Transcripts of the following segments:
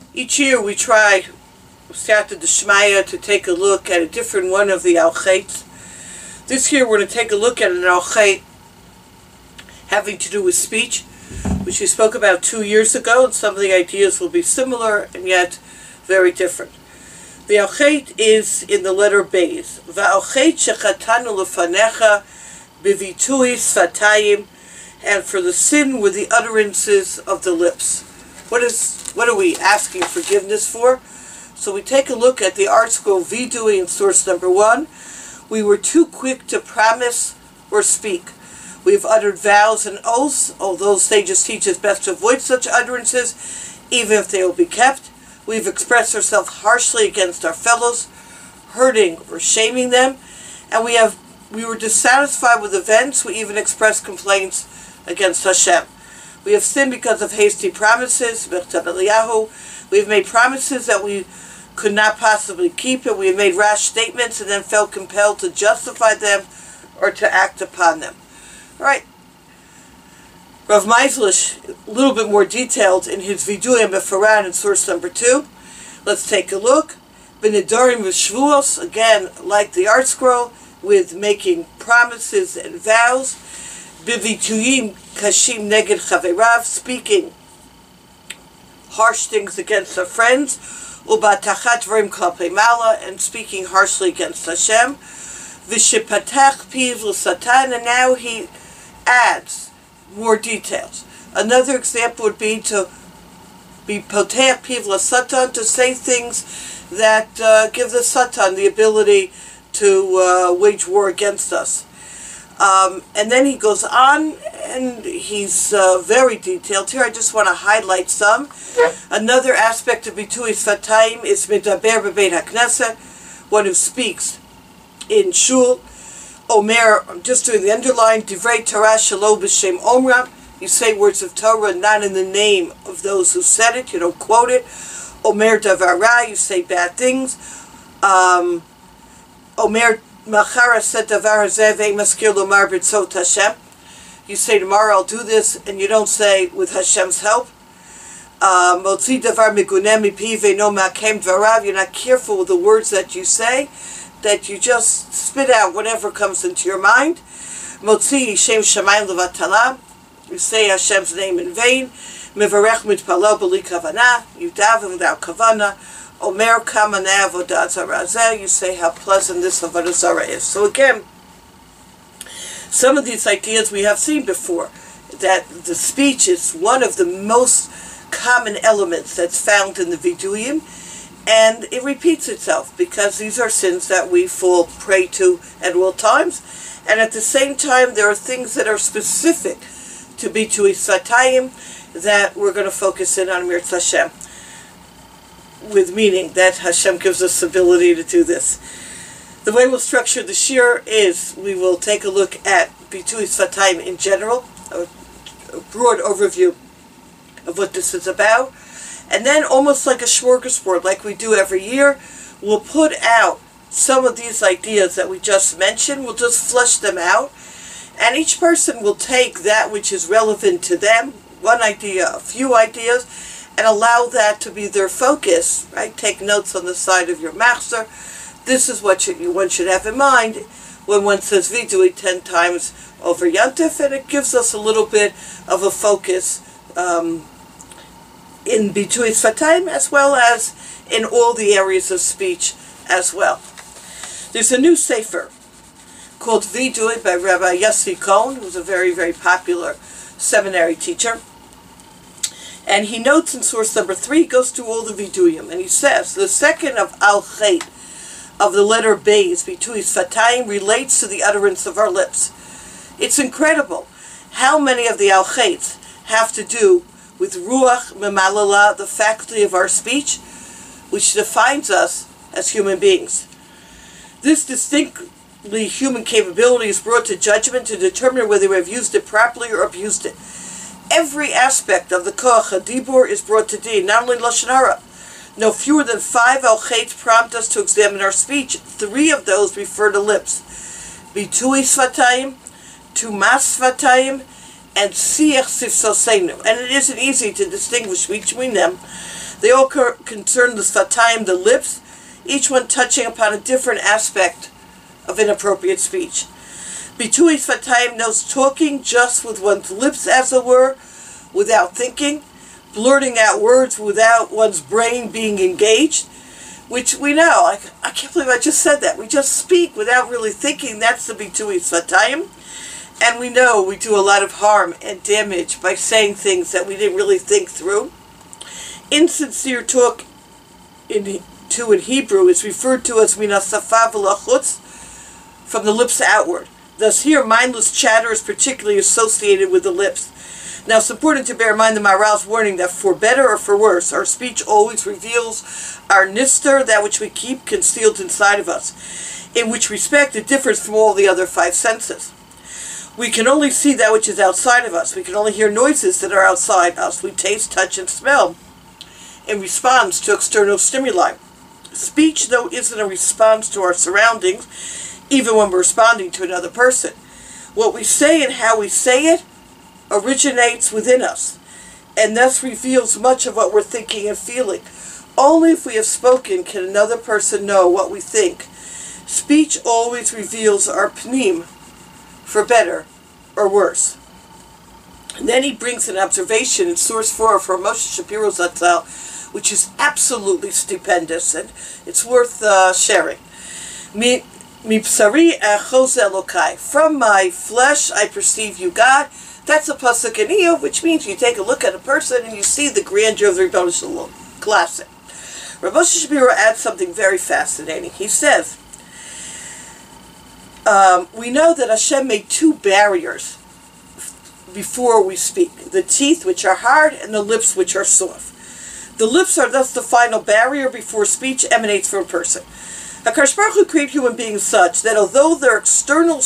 Each year we try, Siyata D'Shmaya, to take a look at a different one of the Al-Chait. This year we're going to take a look at an Al-Chait having to do with speech, which we spoke about 2 years ago, and some of the ideas will be similar and yet very different. The Al-Chait is in the letter Beis. Va'al-Chait shechatanu lefanecha bivitui sfatayim, and for the sin with the utterances of the lips. What are we asking forgiveness for? So we take a look at the art scroll Vidui in source number 1. We were too quick to promise or speak. We've uttered vows and oaths, although sages teach us best to avoid such utterances, even if they will be kept. We've expressed ourselves harshly against our fellows, hurting or shaming them, and we were dissatisfied with events. We even expressed complaints against Hashem. We have sinned because of hasty promises. We've made promises that we could not possibly keep, and we have made rash statements and then felt compelled to justify them or to act upon them. All right. Rav Meislish, a little bit more detailed in his Vidui Mefaran in source number 2. Let's take a look. B'nedarim v'shvuos, again, like the art scroll, with making promises and vows. B'vituyim kashim neged chaverav, speaking harsh things against our friends. U'batachat dvarim klapei mala, and speaking harshly against Hashem. V'shipatach piv l'satan, and now he adds more details. Another example would be to be potech piv l'satan, to say things that give the Satan the ability to wage war against us. And then he goes on, and he's very detailed here. I just want to highlight some. Another aspect of Bitui Sfatayim is Medaber B'Beit HaKnesset, one who speaks in Shul. Omer, I'm just doing the underline, Divrei Torah Shelo B'Shem Omra. You say words of Torah not in the name of those who said it. You don't quote it. Omer Davar Ra, you say bad things. Omer Machara said Davar Hazeh Ve'im Maskir Lomar B'Tzot Hashem. You say tomorrow I'll do this, and you don't say with Hashem's help. Motzi Davar Migunem Mipi Ve'no Ma'akem Dvarav. You're not careful with the words that you say, that you just spit out whatever comes into your mind. Motzi Shem Shamayim Levatala. You say Hashem's name in vain. Mevarech Mitpalo B'li Kavana. You daven without kavana. Omer Kamaneh Avodat Zarah. You say how pleasant this Avodah Zarah is. So again, some of these ideas we have seen before, that the speech is one of the most common elements that's found in the Viduyim, and it repeats itself because these are sins that we fall prey to at all times, and at the same time there are things that are specific to Bitui Sfatayim that we're going to focus in on Mirz Hashem, with meaning that Hashem gives us the ability to do this. The way we'll structure the shir is we will take a look at Bitui Sfatayim in general, a broad overview of what this is about, and then almost like a smorgasbord, like we do every year, we'll put out some of these ideas that we just mentioned. We'll just flesh them out, and each person will take that which is relevant to them, one idea, a few ideas, and allow that to be their focus, right? Take notes on the side of your machzor. This is what one should have in mind when one says Vidui 10 times over Yantif, and it gives us a little bit of a focus in Bitui Sfatayim as well as in all the areas of speech as well. There's a new sefer called Vidui by Rabbi Yossi Cohen, who's a very, very popular seminary teacher. And he notes in source number 3, he goes through all the Viduyim, and he says, the second of Al-Chait, of the letter Beis, Bitui Sfatayim, relates to the utterance of our lips. It's incredible how many of the Al-Chaits have to do with Ruach Memalala, the faculty of our speech, which defines us as human beings. This distinctly human capability is brought to judgment to determine whether we have used it properly or abused it. Every aspect of the Koach HaDibur is brought to Din, not only Lashon Hara. No fewer than 5 Al-Chaits prompt us to examine our speech. 3 of those refer to lips. Bitui Sfatayim, Tumas Sfatayim, and Siach Sifsoseinu. And it isn't easy to distinguish between them. They all concern the sfatayim, the lips, each one touching upon a different aspect of inappropriate speech. Bitui sfatayim knows talking just with one's lips, as it were, without thinking, blurting out words without one's brain being engaged, which we know. I can't believe I just said that. We just speak without really thinking. That's the bitui sfatayim. And we know we do a lot of harm and damage by saying things that we didn't really think through. Insincere talk in Hebrew is referred to as min hasafa v'lachutz, from the lips outward. Thus here, mindless chatter is particularly associated with the lips. Now it's important to bear in mind the Maharal's warning that for better or for worse, our speech always reveals our nister, that which we keep concealed inside of us, in which respect it differs from all the other five senses. We can only see that which is outside of us. We can only hear noises that are outside us. We taste, touch, and smell in response to external stimuli. Speech, though, isn't a response to our surroundings, even when we're responding to another person. What we say and how we say it originates within us, and thus reveals much of what we're thinking and feeling. Only if we have spoken can another person know what we think. Speech always reveals our pnim, for better or worse. And then he brings an observation in source 4 from Moshe Shapiro Zatzal, which is absolutely stupendous, and it's worth sharing. Mipsari achos Elokai, from my flesh I perceive you, God. That's a pasuk in Iyov, which means you take a look at a person and you see the grandeur of the Rebbeinu Shalom. Classic. Rav Moshe Shapiro adds something very fascinating. He says, we know that Hashem made two barriers before we speak. The teeth, which are hard, and the lips, which are soft. The lips are thus the final barrier before speech emanates from a person. HaKadosh Baruch Hu created human beings such that although their external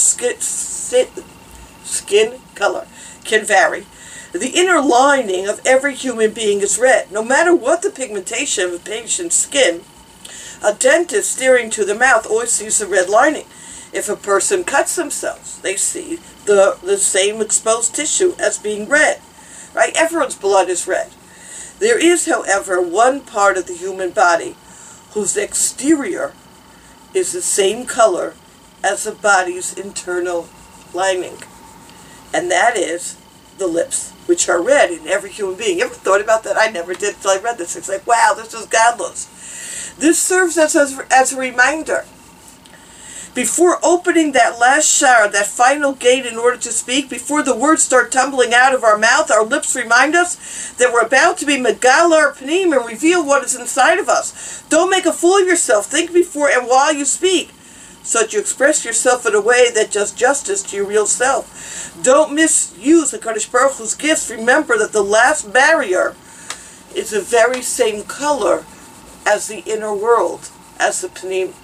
skin color can vary, the inner lining of every human being is red. No matter what the pigmentation of a patient's skin, a dentist staring to the mouth always sees the red lining. If a person cuts themselves, they see the same exposed tissue as being red. Right? Everyone's blood is red. There is, however, one part of the human body whose exterior is the same color as the body's internal lining. And that is the lips, which are red in every human being. You ever thought about that? I never did until I read this. It's like, wow, this is godless. This serves us as a reminder. Before opening that last shower, that final gate in order to speak, before the words start tumbling out of our mouth, our lips remind us that we're about to be megalar pnim and reveal what is inside of us. Don't make a fool of yourself. Think before and while you speak, so that you express yourself in a way that does justice to your real self. Don't misuse the HaKadosh Baruch Hu's gifts. Remember that the last barrier is the very same color as the inner world, as the pnim.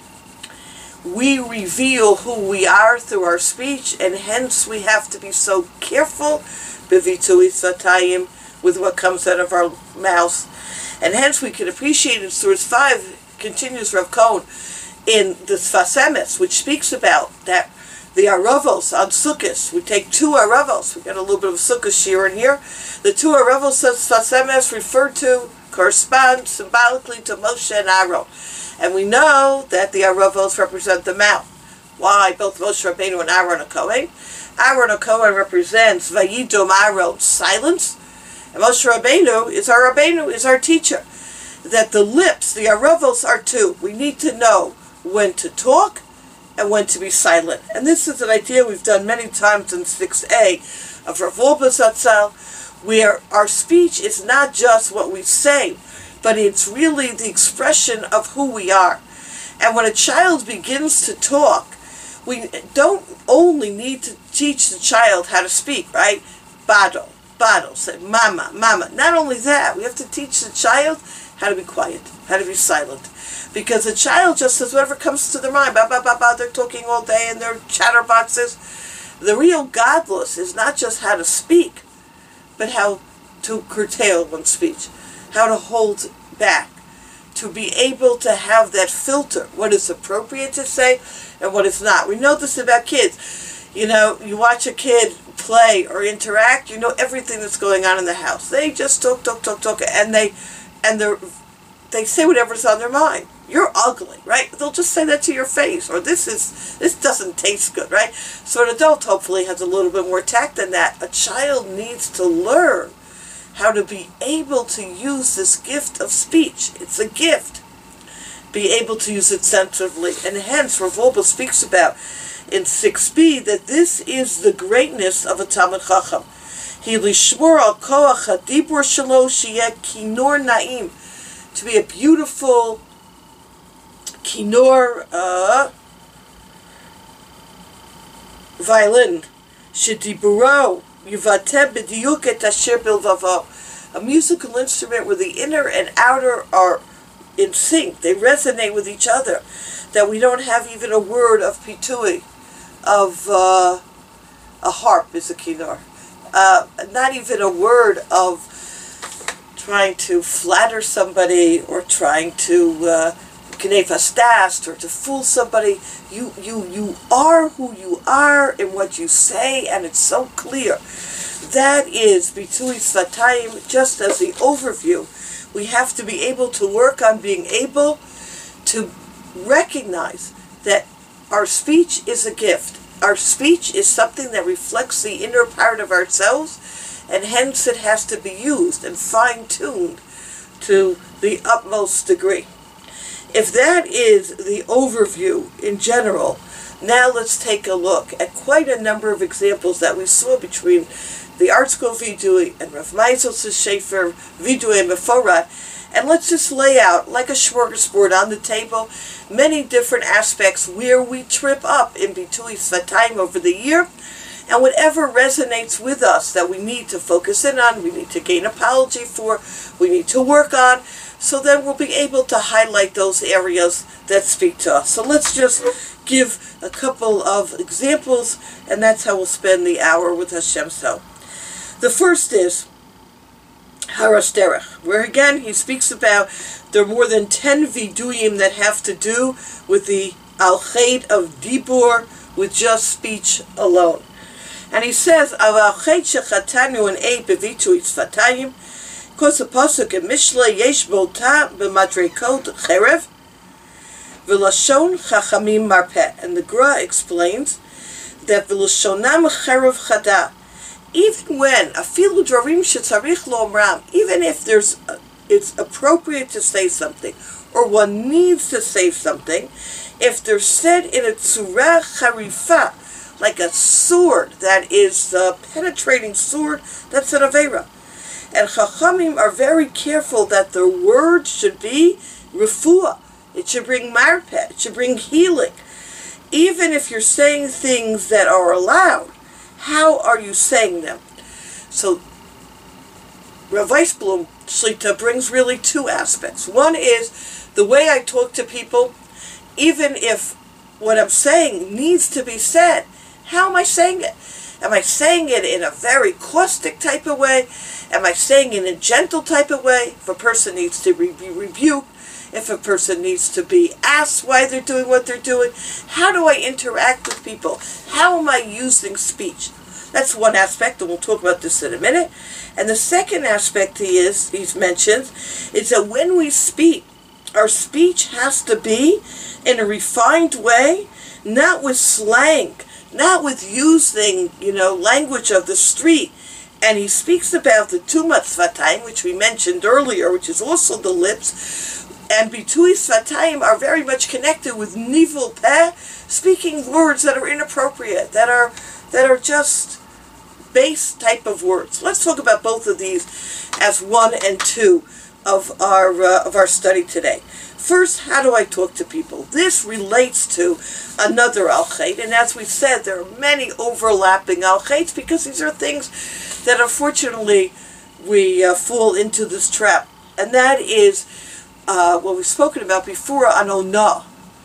We reveal who we are through our speech, and hence we have to be so careful b'vitui sfatayim, with what comes out of our mouths. And hence we can appreciate in Source 5, continues Rav Cohen, in the Sfas Emes, which speaks about that the Aravos on Sukkot. We take two Aravos. We got a little bit of Sukkot shir in here. The two Aravos, says Sfas Emes, referred to, correspond symbolically to Moshe and Aaron. And we know that the Aravos represent the mouth. Why? Both Moshe Rabbeinu and Aaron HaKohen. Aaron HaKohen represents Vayidom Aaron, silence. And Moshe Rabbeinu is our teacher. That the lips, the Aravos, are two. We need to know when to talk and when to be silent. And this is an idea we've done many times in 6a of Rav Wolbe Zatzal, where our speech is not just what we say, but it's really the expression of who we are. And when a child begins to talk, we don't only need to teach the child how to speak, right? Bado, say mama, mama. Not only that, we have to teach the child how to be quiet, how to be silent. Because the child just says whatever comes to their mind. Ba, ba, ba, ba, they're talking all day and they're chatterboxes. The real godless is not just how to speak, but how to curtail one's speech, how to hold back, to be able to have that filter, what is appropriate to say and what is not. We know this about kids. You know, you watch a kid play or interact, you know everything that's going on in the house. They just talk, and they're they say whatever's on their mind. You're ugly, right? They'll just say that to your face. Or this doesn't taste good, right? So an adult hopefully has a little bit more tact than that. A child needs to learn how to be able to use this gift of speech. It's a gift. Be able to use it sensitively. And hence, Rav Wolbe speaks about in 6b that this is the greatness of a Talmid Chacham. He lishmor al koach hadibur shelo sheyeh kinor na'im. To be a beautiful kinor violin. Shediburo yivateh b'diuk et asher bilvavo. A musical instrument where the inner and outer are in sync. They resonate with each other. That we don't have even a word of pitui, of a harp is a kinor. Not even a word of trying to flatter somebody or trying to knei fastast or to fool somebody. You are who you are in what you say, and it's so clear. That is bitui svatayim. Just as the overview, we have to be able to work on being able to recognize that our speech is a gift. Our speech is something that reflects the inner part of ourselves, and hence it has to be used and fine-tuned to the utmost degree. If that is the overview in general, now let's take a look at quite a number of examples that we saw between the Art School Vidui and Rav Meisel's Sefer Vidui Meforat, and let's just lay out, like a smorgasbord on the table, many different aspects where we trip up in Bitui Svatayim over the year, and whatever resonates with us that we need to focus in on, we need to gain apology for, we need to work on, so then we'll be able to highlight those areas that speak to us. So let's just give a couple of examples, and that's how we'll spend the hour with Hashem. So the first is Haras Derech, where again he speaks about there are more than 10 viduyim that have to do with the al-chet of dibur, with just speech alone. And he says, al-chet shechatanu and ei bevitui svatayim, because the pasuk in Mishle yesh bota b'madrekot cherev v'lashon chachamim marpeh. And the Gra explains that v'lashonam cherev chada. Even when afilu dvarim shetzarich lo omram, even if it's appropriate to say something, or one needs to say something, if they're said in a tzura charifa, like a sword that is a penetrating sword, that's an avera. And chachamim are very careful that their words should be refuah. It should bring marpeh. It should bring healing. Even if you're saying things that are allowed, how are you saying them? So Rav Weisblum Shlita brings really two aspects. One is the way I talk to people, even if what I'm saying needs to be said, how am I saying it? Am I saying it in a very caustic type of way? Am I saying it in a gentle type of way? If a person needs to be rebuked, if a person needs to be asked why they're doing what they're doing, how do I interact with people? How am I using speech? That's one aspect, and we'll talk about this in a minute. And the second aspect he's mentioned is that when we speak, our speech has to be in a refined way, not with slang, not with using, language of the street. And he speaks about the Tumat Svatayim, which we mentioned earlier, which is also the lips. And Bitui Svatayim are very much connected with Nivul Peh, speaking words that are inappropriate, that are just base type of words. Let's talk about both of these as 1 and 2 of our study today. First, how do I talk to people? This relates to another al-chet, and as we said, there are many overlapping al-chets because these are things that unfortunately we fall into this trap, and that is what we've spoken about before on onah,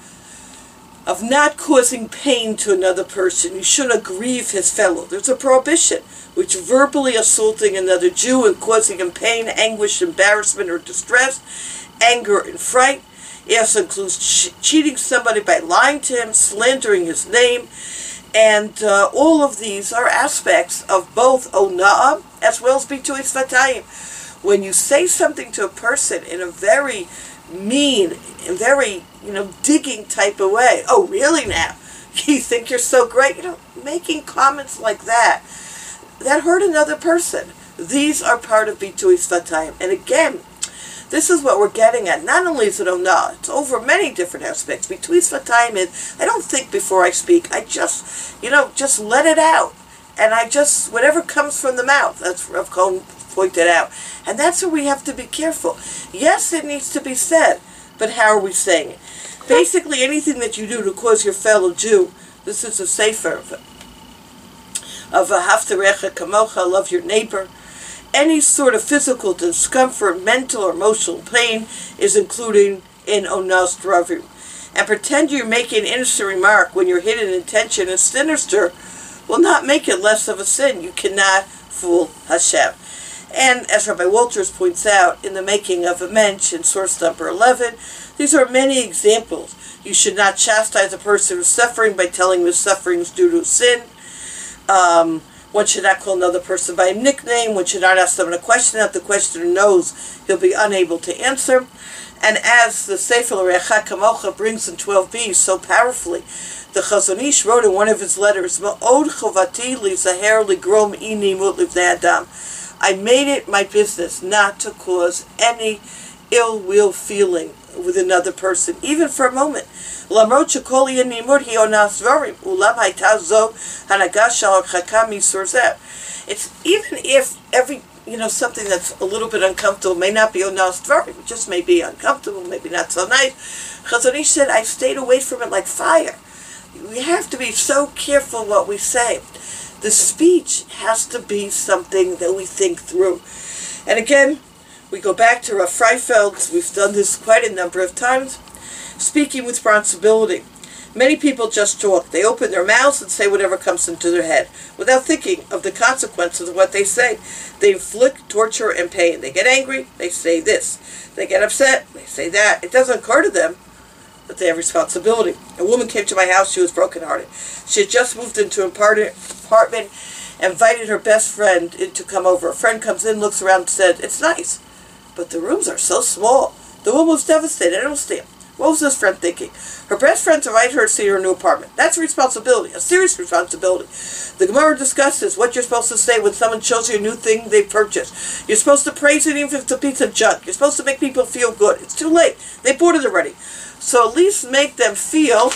of not causing pain to another person. You shouldn't aggrieve his fellow. There's a prohibition which verbally assaulting another Jew and causing him pain, anguish, embarrassment, or distress, anger, and fright. It also includes cheating somebody by lying to him, slandering his name, and all of these are aspects of both ona'ah as well as bitui svatayim. When you say something to a person in a very mean and very, digging type of way. Oh, really now? You think you're so great? Making comments like that hurt another person. These are part of Bitui Svatayim. And again, this is what we're getting at. Not only is it Onah, it's over many different aspects. Bitui Svatayim is, I don't think before I speak. I just, just let it out. And whatever comes from the mouth, that's Rav Cohen pointed out. And that's where we have to be careful. Yes, it needs to be said, but how are we saying it? Basically, anything that you do to cause your fellow Jew, this is a sefer of Haftarecha Kamocha, love your neighbor. Any sort of physical discomfort, mental or emotional pain is included in Onas Dravim. And pretend you're making an innocent remark when your hidden intention is sinister will not make it less of a sin. You cannot fool Hashem. And as Rabbi Walters points out in the making of a mensch in source number 11, these are many examples. You should not chastise a person who's suffering by telling him his suffering is due to sin. One should not call another person by a nickname. One should not ask someone a question that the questioner knows he'll be unable to answer. And as the Sefer L'Recha Kamocha brings in 12b so powerfully, the Chazon Ish wrote in one of his letters, Ma'od chovati lizaher ligrom ini mut livnei adam. I made it my business not to cause any ill will feeling with another person, even for a moment. Lamrot shekol yanimur hi onas dvarim ulam hayta zo hanaga shel harchaka misur zeh. It's even if every something that's a little bit uncomfortable may not be onas dvarim, it just may be uncomfortable, maybe not so nice. Chazon Ish said, I stayed away from it like fire. We have to be so careful what we say. The speech has to be something that we think through. And again, we go back to Rav Freifeld. We've done this quite a number of times. Speaking with responsibility. Many people just talk. They open their mouths and say whatever comes into their head without thinking of the consequences of what they say. They inflict torture and pain. They get angry, they say this. They get upset, they say that. It doesn't occur to them that they have responsibility. A woman came to my house. She was brokenhearted. She had just moved into an apartment, invited her best friend in to come over. A friend comes in, looks around, and said, it's nice, but the rooms are so small. The woman was devastated. I don't understand. What was this friend thinking? Her best friend invited her to see her new apartment. That's a responsibility, a serious responsibility. The Gemara discusses what you're supposed to say when someone shows you a new thing they purchased. You're supposed to praise it even if it's a piece of junk. You're supposed to make people feel good. It's too late. They bought it already. So at least make them feel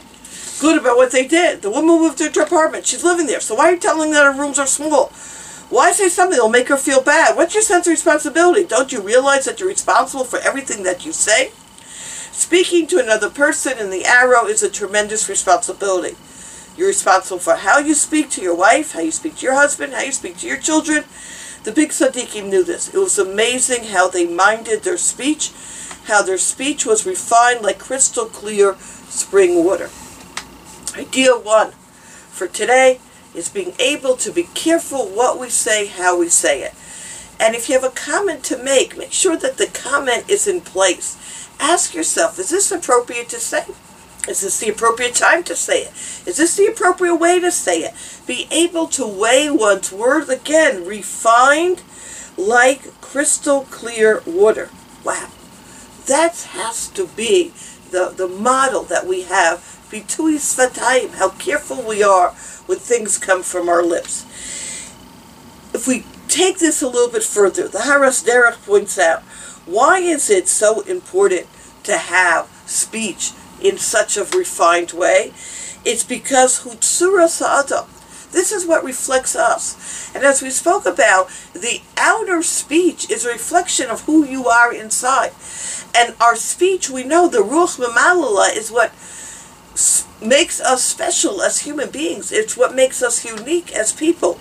good about what they did. The woman moved into her apartment. She's living there. So why are you telling her that her rooms are small? Why say something that will make her feel bad? What's your sense of responsibility? Don't you realize that you're responsible for everything that you say? Speaking to another person in the arrow is a tremendous responsibility. You're responsible for how you speak to your wife, how you speak to your husband, how you speak to your children. The big tzaddikim knew this. It was amazing how they minded their speech, how their speech was refined like crystal clear spring water. Idea 1 for today is being able to be careful what we say, how we say it. And if you have a comment to make sure that the comment is in place. Ask yourself, is this appropriate to say? Is this the appropriate time to say it? Is this the appropriate way to say it? Be able to weigh one's words, again, refined like crystal clear water. Wow. That has to be the model that we have. Bitui Svatayim, how careful we are when things come from our lips. If we take this a little bit further, the Haras Derech points out, why is it so important to have speech in such a refined way? It's because Hutzura Sa'adam. This is what reflects us. And as we spoke about, the outer speech is a reflection of who you are inside. And our speech, we know the Ruach Memalala is what makes us special as human beings. It's what makes us unique as people.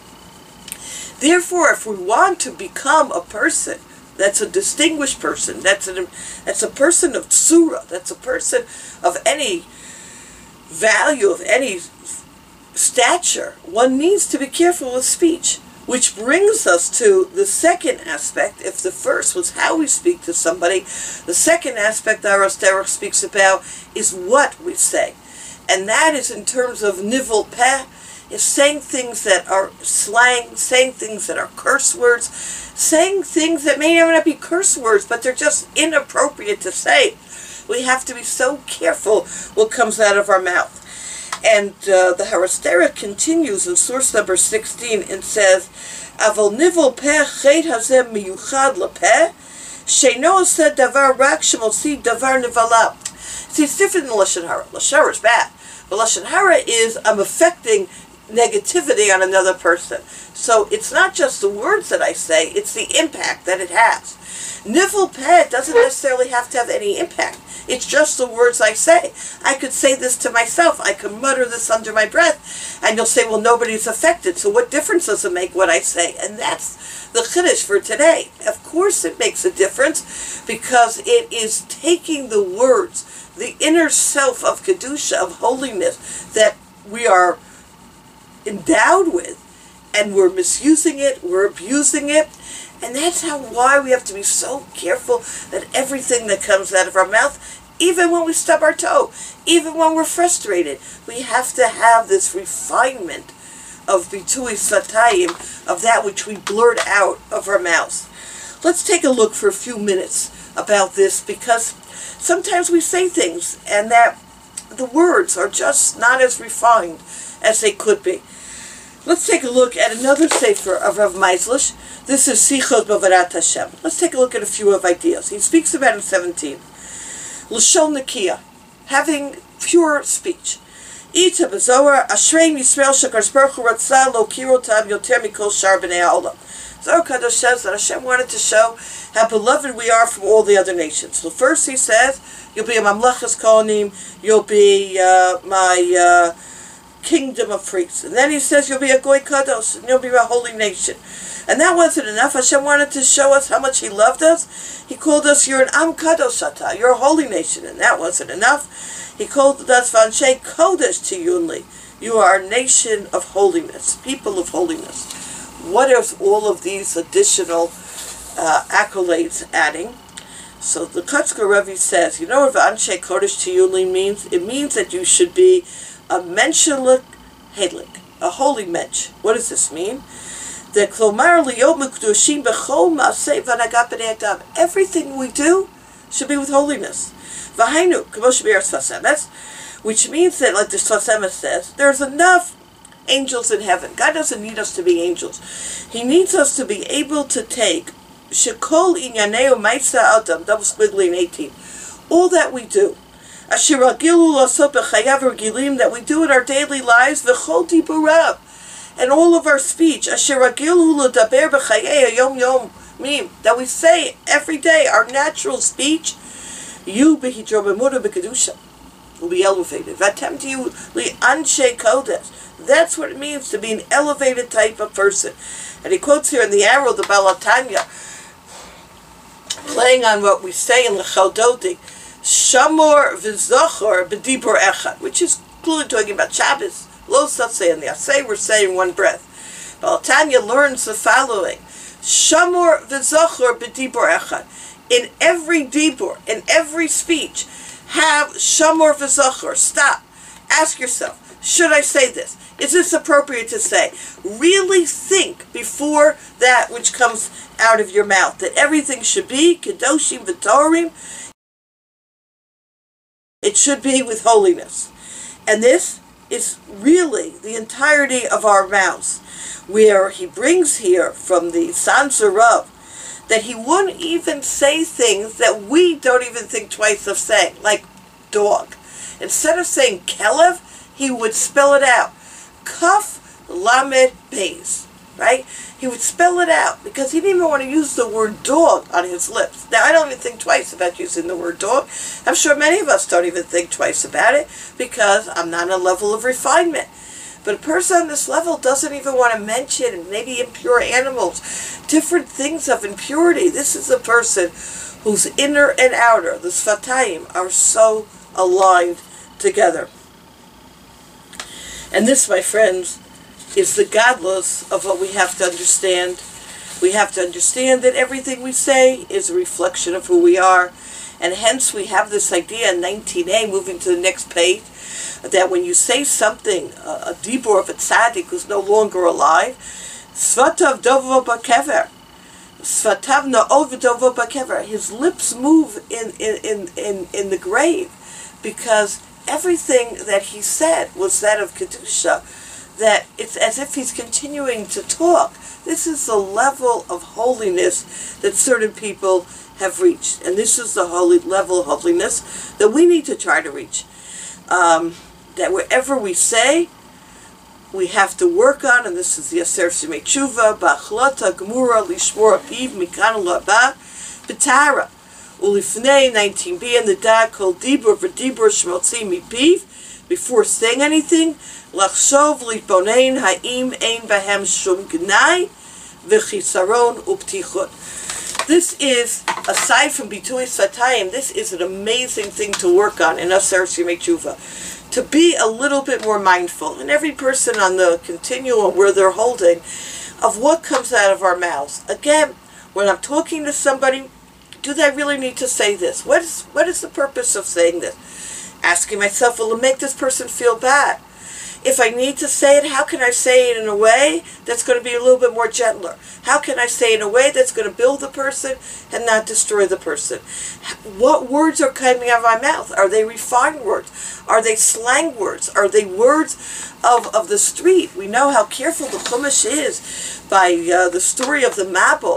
Therefore, if we want to become a person that's a distinguished person, that's a person of tzura, that's a person of any value, of any stature, one needs to be careful with speech. Which brings us to the second aspect. If the first was how we speak to somebody, the second aspect that Haras Derech speaks about is what we say. And that is in terms of nivel peh, is saying things that are slang, saying things that are curse words, saying things that may not be curse words, but they're just inappropriate to say. We have to be so careful what comes out of our mouth. And the Harastera continues in source number 16 and says, Avol nivel peh chet hazeh miyuchad lepeh, sheino oseh davar rak shemosi davar nivala. See, it's different than Lashon Hara. Lashon Hara is bad. But Lashon Hara is, I'm affecting negativity on another person. So it's not just the words that I say, it's the impact that it has. Nivel peh doesn't necessarily have to have any impact. It's just the words I say. I could say this to myself. I could mutter this under my breath. And you'll say, well, nobody's affected. So what difference does it make what I say? And that's the chiddush for today. Of course it makes a difference, because it is taking the words, the inner self of Kedusha, of holiness, that we are endowed with, and we're misusing it, we're abusing it. And that's why we have to be so careful that everything that comes out of our mouth, even when we stub our toe, even when we're frustrated, we have to have this refinement of bitui satayim, of that which we blurt out of our mouths. Let's take a look for a few minutes about this, because sometimes we say things and that the words are just not as refined as they could be. Let's take a look at another sefer of Rav Meislish. This is Sichos B'Avodat Hashem. Let's take a look at a few of ideas. He speaks about in 17. L'shon Nakiya, having pure speech. Ita b'Zohar, Ashreim Yisrael shekar Baruch Hu ratzah lo kirotav yoter mikol shar b'nei ha'olam. Zohar Kadosh says that Hashem wanted to show how beloved we are from all the other nations. So first he says, you'll be a Mamlechas Kohanim, you'll be my kingdom of priests. And then he says, you'll be a Goy Kadosh, and you'll be a holy nation. And that wasn't enough. Hashem wanted to show us how much He loved us. He called us, you're an Am Kadosh Ata, you're a holy nation. And that wasn't enough. He called us Vanshei Kodesh Tiyunli. You are a nation of holiness, people of holiness. What is all of these additional accolades adding? So the Kotzker Rebbe says, you know what Vanshei Kodesh Tiyunli means? It means that you should be a menshalik hedlik, a holy mensch. What does this mean? Everything we do should be with holiness. Which means that, like the Sfas says, there's enough angels in heaven. God doesn't need us to be angels. He needs us to be able to take Shekol Inyaneo Maisa Adam, double squiggly in 18. All that we do, that we do in our daily lives, v'chol diburav, and all of our speech, that we say every day, our natural speech, will be elevated. That's what it means to be an elevated type of person. And he quotes here in the arrow, the Baal HaTanya, playing on what we say in L'chal Dodi, Shamor v'zochor b'dibur echad, which is clearly talking about Shabbos. Lo satsei and the asay we're saying one breath. Baal HaTanya learns the following: Shamor v'zochor b'dibur echad. In every dibur, in every speech, have Shamor v'zochor. Stop. Ask yourself: should I say this? Is this appropriate to say? Really think before that which comes out of your mouth. That everything should be kedoshim v'torim. It should be with holiness. And this is really the entirety of our mouths, where he brings here from the Sanzarav that he wouldn't even say things that we don't even think twice of saying, like dog. Instead of saying kelev, he would spell it out. Kaf lamed beis. Right? He would spell it out because he didn't even want to use the word dog on his lips. Now, I don't even think twice about using the word dog. I'm sure many of us don't even think twice about it because I'm not on a level of refinement. But a person on this level doesn't even want to mention maybe impure animals, different things of impurity. This is a person whose inner and outer, the Sfatayim, are so aligned together. And this, my friends, is the godless of what we have to understand. We have to understand that everything we say is a reflection of who we are, And hence we have this idea in 19a, moving to the next page, that when you say something, a dibur of a tzaddik who's no longer alive, svatav dovo bakever, svatav na'ov dovo bakever, his lips move in the grave, because everything that he said was that of kedusha, that it's as if he's continuing to talk. This is the level of holiness that certain people have reached, and this is the holy level of holiness that we need to try to reach. That wherever we say, we have to work on, and this is the Aser Simei Tshuva, Ba'achlata Gemura Lishmor Apiv Mikan Laba B'Tara Ulifnei 19b, and the Da Kol Dibur V'Dibur Shmotzi Mipiv, before saying anything, Lachshov Litbonein Ha'im Ein Bahem Shum Gnai V'Chisaron Uptichut. This is, aside from Bitui Satayim, this is an amazing thing to work on in Aser Simei Tshuva. To be a little bit more mindful, and every person on the continuum where they're holding, of what comes out of our mouths. Again, when I'm talking to somebody, do they really need to say this? What is the purpose of saying this? Asking myself, will it make this person feel bad? If I need to say it, how can I say it in a way that's going to be a little bit more gentler? How can I say it in a way that's going to build the person and not destroy the person? What words are coming out of my mouth? Are they refined words? Are they slang words? Are they words of the street? We know how careful the Chumash is by the story of the Mabul.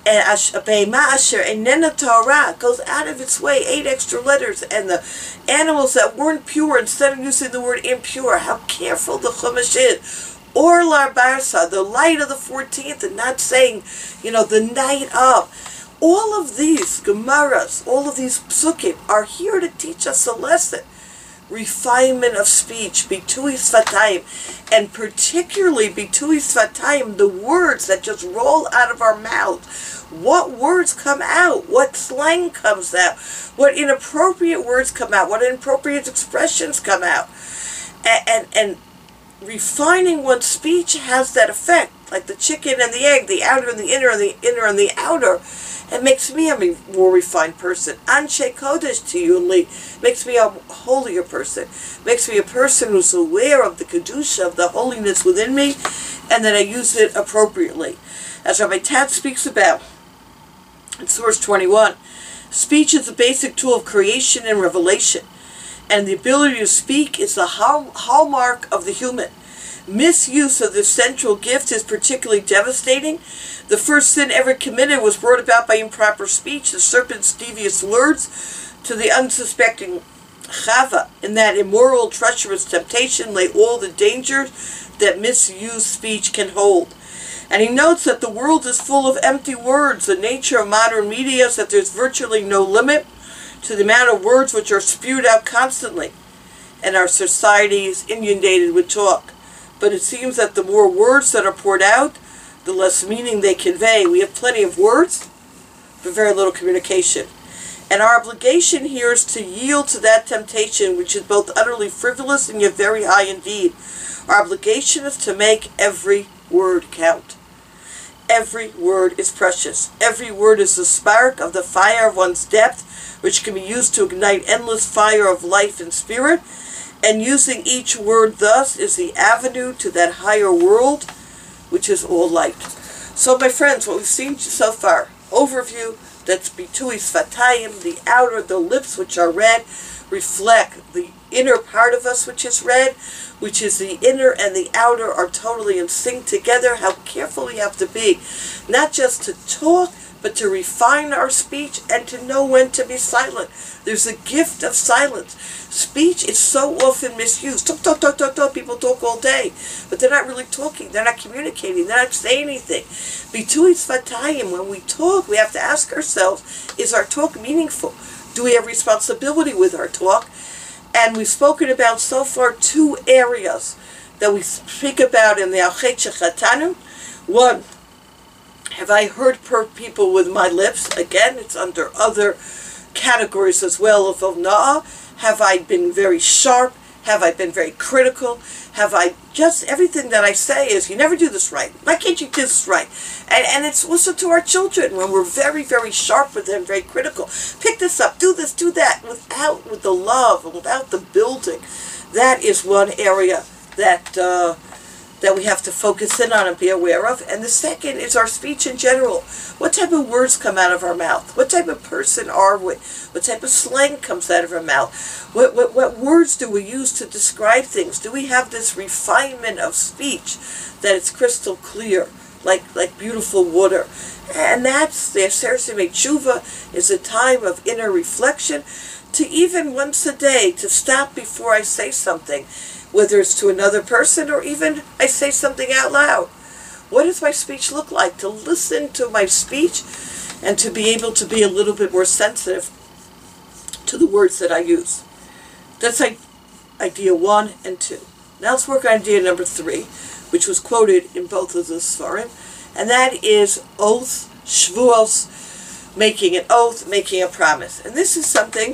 Be'ema asher enena Torah goes out of its way, 8 extra letters, and the animals that weren't pure, instead of using the word impure, how careful the Chumash is. Or Lar Barsa, the light of the 14th, and not saying, the night of. All of these Gemaras, all of these psukim are here to teach us a lesson. Refinement of speech, bitui svatayim, and particularly bitui svatayim, the words that just roll out of our mouths. What words come out? What slang comes out? What inappropriate words come out? What inappropriate expressions come out? And refining one's speech has that effect, like the chicken and the egg, the outer and the inner, and the inner and the outer. It makes me a more refined person. Anshe Kodesh Tiyuli makes me a holier person. Makes me a person who's aware of the Kedusha, of the holiness within me, and that I use it appropriately. As Rabbi Tat speaks about in source 21, speech is the basic tool of creation and revelation, and the ability to speak is the hallmark of the human. Misuse of this central gift is particularly devastating. The first sin ever committed was brought about by improper speech, the serpent's devious words to the unsuspecting Chava. In that immoral, treacherous temptation lay all the dangers that misused speech can hold. And he notes that the world is full of empty words. The nature of modern media is that there's virtually no limit to the amount of words which are spewed out constantly. And our society is inundated with talk. But it seems that the more words that are poured out, the less meaning they convey. We have plenty of words, but very little communication. And our obligation here is to yield to that temptation, which is both utterly frivolous and yet very high indeed. Our obligation is to make every word count. Every word is precious. Every word is the spark of the fire of one's depth, which can be used to ignite endless fire of life and spirit. And using each word thus is the avenue to that higher world, which is all light. So, my friends, what we've seen so far, overview, that's bitui svatayim, the outer, the lips which are red, reflect the inner part of us which is red, which is the inner and the outer are totally in sync together. How careful we have to be, not just to talk, but to refine our speech and to know when to be silent. There's a gift of silence. Speech is so often misused. Talk, talk, talk, talk, talk. People talk all day, but they're not really talking. They're not communicating. They're not saying anything. Bitui svatayim, when we talk, we have to ask ourselves, is our talk meaningful? Do we have responsibility with our talk? And we've spoken about so far 2 areas that we speak about in the Alchet Shechatanu. One, have I hurt people with my lips? Again, it's under other categories as well of Ona'ah. Have I been very sharp? Have I been very critical? Have I just, everything that I say is, you never do this right. Why can't you do this right? And it's also to our children when we're very, very sharp with them, very critical. Pick this up, do this, do that, with the love and without the building. That is one area that we have to focus in on and be aware of. And the second is our speech in general. What type of words come out of our mouth? What type of person are we? What type of slang comes out of our mouth? What words do we use to describe things? Do we have this refinement of speech that it's crystal clear, like beautiful water? And that's the Aseret Tshuva is a time of inner reflection, to even once a day to stop before I say something, whether it's to another person or even I say something out loud. What does my speech look like? To listen to my speech and to be able to be a little bit more sensitive to the words that I use. That's like idea 1 and 2. Now let's work on idea number 3, which was quoted in both of the Sfarim, and that is oath, shvuos, making an oath, making a promise. And this is something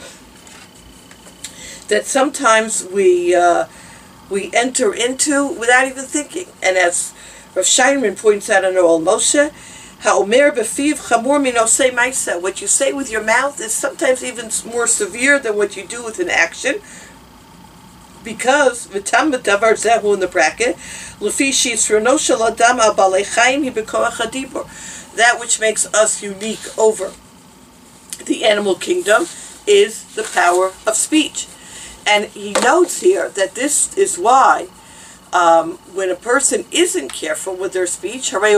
that sometimes we enter into without even thinking. And as Rav Scheinman points out in Oel Moshe, ha'omer b'fiv chamor minosei ma'aseh. What you say with your mouth is sometimes even more severe than what you do with an action, because v'tam b'davar zehu in the bracket l'fi shitzrono shel adam al balei chaim hi b'koach hadibur. That which makes us unique over the animal kingdom is the power of speech. And he notes here that this is why when a person isn't careful with their speech, you've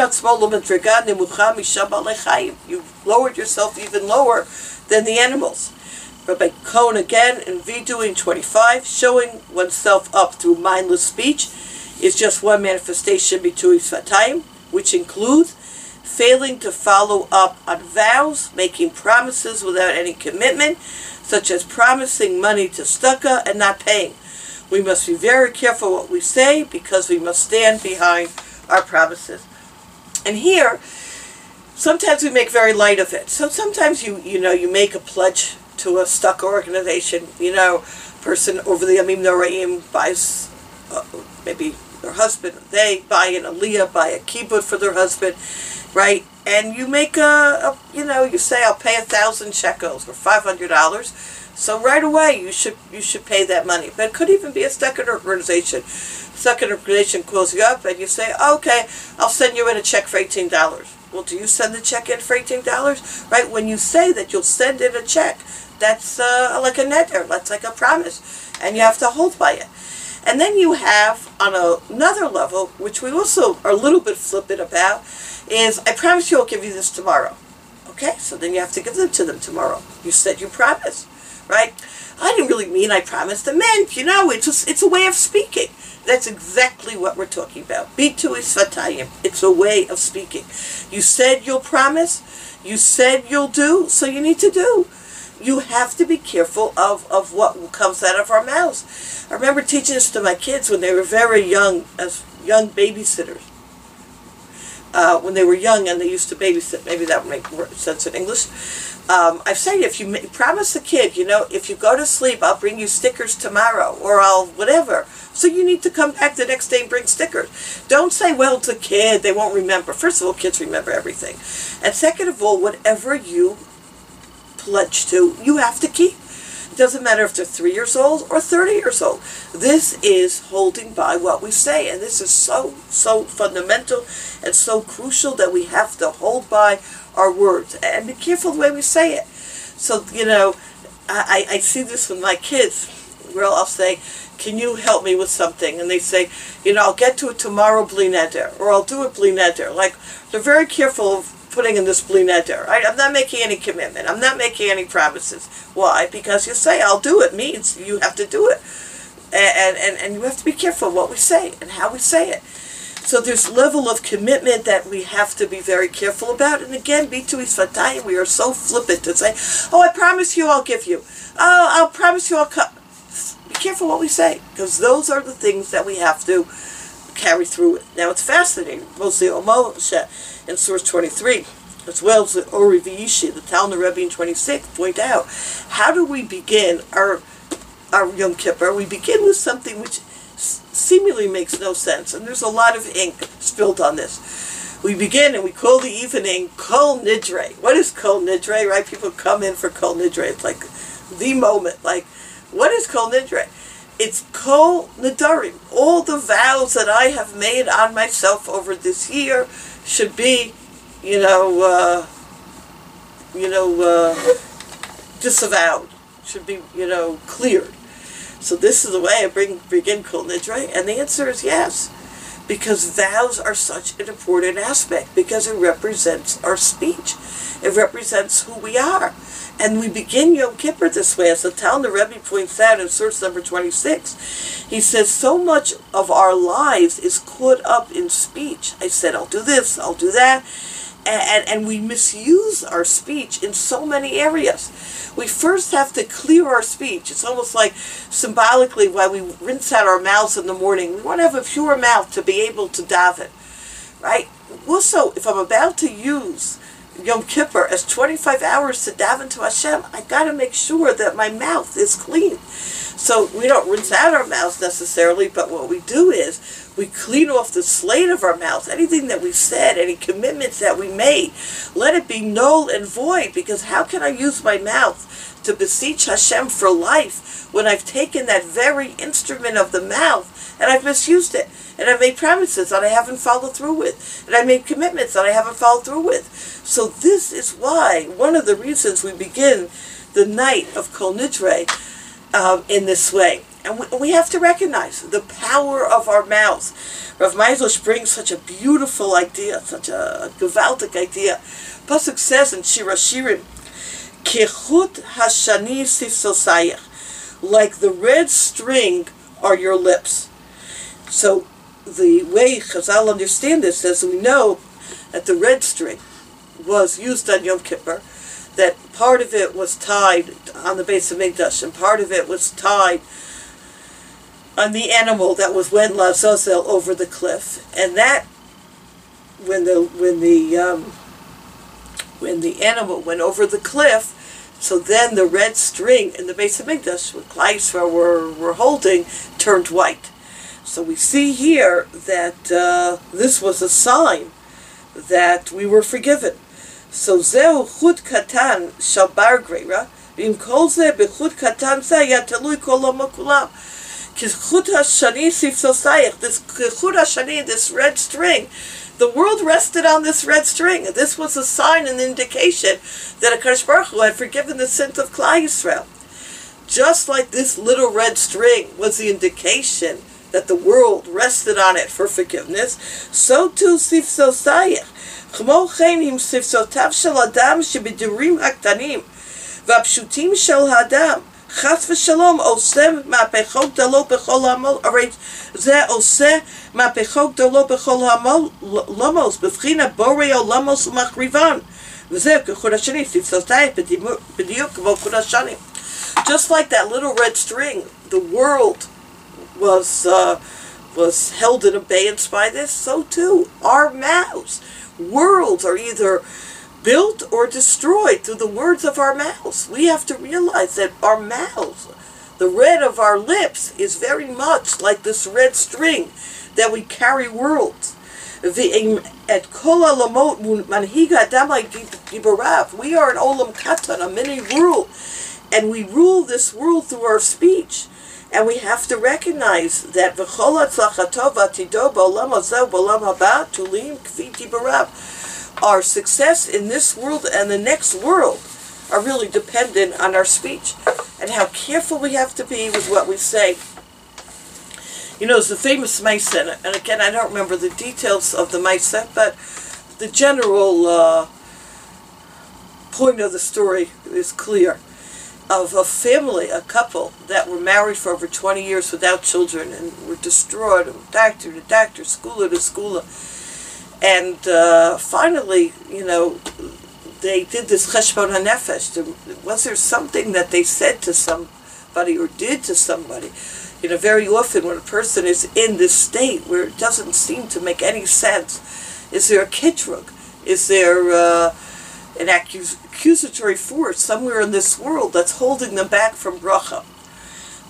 lowered yourself even lower than the animals. Rabbi Cohen again in Vidui 25, showing oneself up through mindless speech is just one manifestation bitui svatayim, which includes failing to follow up on vows, making promises without any commitment, such as promising money to tzedakah and not paying. We must be very careful what we say, because we must stand behind our promises. And here, sometimes we make very light of it. So sometimes you make a pledge to a tzedakah organization. Person over the Yamim Noraim buys maybe their husband. They buy an aliyah, buy a kibbutz for their husband, right? And you make you say, I'll pay 1,000 shekels or $500. So right away you should pay that money. But it could even be a second organization. Second organization calls you up and you say, okay, I'll send you in a check for $18. Well, do you send the check in for $18? Right? When you say that you'll send in a check, that's like a neder, that's like a promise, and you have to hold by it. And then you have, on another level, which we also are a little bit flippant about, is, I promise you I'll give you this tomorrow. Okay, so then you have to give them to them tomorrow. You said you promised, right? I didn't really mean I promised. I meant, it's a way of speaking. That's exactly what we're talking about. Bitui svatayim. It's a way of speaking. You said you'll promise. You said you'll do, so you need to do. You have to be careful of what comes out of our mouths. I remember teaching this to my kids when they were very young, as young babysitters. When they were young and they used to babysit. Maybe that would make more sense in English. I've said, if you promise a kid, if you go to sleep, I'll bring you stickers tomorrow, or I'll whatever. So you need to come back the next day and bring stickers. Don't say, well, it's a kid, they won't remember. First of all, kids remember everything. And second of all, whatever you pledge to, you have to keep. It doesn't matter if they're 3 years old or 30 years old. This is holding by what we say, and this is so fundamental and so crucial that we have to hold by our words and be careful the way we say it. So, I see this with my kids, where I'll say, can you help me with something? And they say, I'll get to it tomorrow, bli neder, or I'll do it bli neder. Like, they're very careful of putting in this bli neder. I'm not making any commitment. I'm not making any promises. Why? Because you say, I'll do it, means you have to do it. And you have to be careful what we say and how we say it. So there's level of commitment that we have to be very careful about. And again, bitui svatayim, we are so flippant to say, oh, I promise you I'll give you. Oh, I'll promise you I'll come. Be careful what we say, because those are the things that we have to carry through it. Now, it's fascinating. Mostly Moshe in source 23, as well as the Ori V'Yishi, the Talmud Rebbe in 26, point out, how do we begin our our Yom Kippur, we begin with something which seemingly makes no sense, and there's a lot of ink spilled on this. We begin and we call the evening Kol Nidre. What is Kol Nidre, right? People come in for Kol Nidre. It's like the moment. Like, what is Kol Nidre? It's Kol Nidarim. All the vows that I have made on myself over this year should be, disavowed. Should be, cleared. So this is the way I begin Kol Nidre, and the answer is yes. Because vows are such an important aspect, because it represents our speech. It represents who we are. And we begin Yom Kippur this way. As the Talmud Rebbe points out in source number 26, he says so much of our lives is caught up in speech. I said, I'll do this, I'll do that. And we misuse our speech in so many areas. We first have to clear our speech. It's almost like symbolically while we rinse out our mouths in the morning, we want to have a pure mouth to be able to daven, right? Also, if I'm about to use Yom Kippur as 25 hours to daven to Hashem, I got to make sure that my mouth is clean. So we don't rinse out our mouths necessarily, but what we do is we clean off the slate of our mouth. Anything that we said, any commitments that we made, let it be null and void, because how can I use my mouth to beseech Hashem for life when I've taken that very instrument of the mouth and I've misused it? And I've made promises that I haven't followed through with. And I made commitments that I haven't followed through with. So this is why, one of the reasons we begin the night of Kol Nidre in this way. And we have to recognize the power of our mouths. Rav Meislish brings such a beautiful idea, such a gewaltic idea. Pasuk says in Shir Hashirim, Kechut hashani sifsosayach, like the red string are your lips. So the way Chazal understand this, as we know that the red string was used on Yom Kippur, that part of it was tied on the base of Mikdash, and part of it was tied on the animal that was went Lazazel over the cliff, and that when the animal went over the cliff, so then the red string in the base of Mikdash, what Klal Yisrael were holding, turned white. So we see here that this was a sign that we were forgiven. So Zehu Chut Katan Shabar Greira, Vim Kol Zeh Bechut Katan Zeh Yatalui Kolam Kulam. Chut Hashani Sifsosayach, this Chut Hashani, this red string, the world rested on this red string. This was a sign and indication that HaKadosh Baruch Hu had forgiven the sins of Klal Yisrael. Just like this little red string was the indication that the world rested on it for forgiveness, so too Sifsosayach. כמו כן עם שפתותיו של אדם שבדירים הקטנים והפשוטים של האדם חס ושלום עושה מהפכות גדולות בכל העמל, הרי זה עושה מהפכות גדולות בכל העולמות, בבחינת בורא עולמות ומחריבן, וזה כחוט השני, שפתותיו בדיוק כמו חוט השני. Just like that little red string, the world was held in abeyance by this, so too our mouths. Worlds are either built or destroyed through the words of our mouths. We have to realize that our mouths, the red of our lips, is very much like this red string that we carry worlds. We are an olam katan, a mini rule, and we rule this world through our speech. And we have to recognize that our success in this world and the next world are really dependent on our speech, and how careful we have to be with what we say. You know, it's the famous Maisa, and again, I don't remember the details of the Maisa, but the general point of the story is clear. Of a family, a couple that were married for over 20 years without children and were destroyed, doctor to doctor, schooler to schooler. And finally, they did this cheshbon hanefesh. Was there something that they said to somebody or did to somebody? Very often when a person is in this state where it doesn't seem to make any sense, is there a kitrug? Is there an accusatory force somewhere in this world that's holding them back from bracha?